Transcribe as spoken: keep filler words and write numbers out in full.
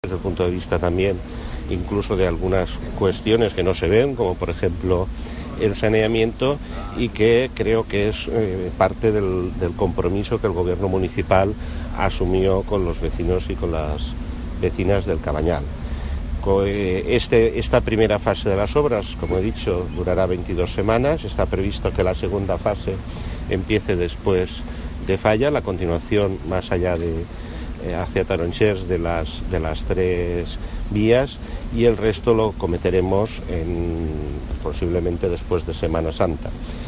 desde el punto de vista también incluso de algunas cuestiones que no se ven, como por ejemplo el saneamiento, y que creo que es eh, parte del, del compromiso que el gobierno municipal asumió con los vecinos y con las vecinas del Cabanyal. Este, esta primera fase de las obras, como he dicho, durará veintidós semanas. Está previsto que la segunda fase empiece después de Falla, la continuación más allá de eh, hacia Taronxers de las, de las tres vías, y el resto lo cometeremos en, posiblemente después de Semana Santa.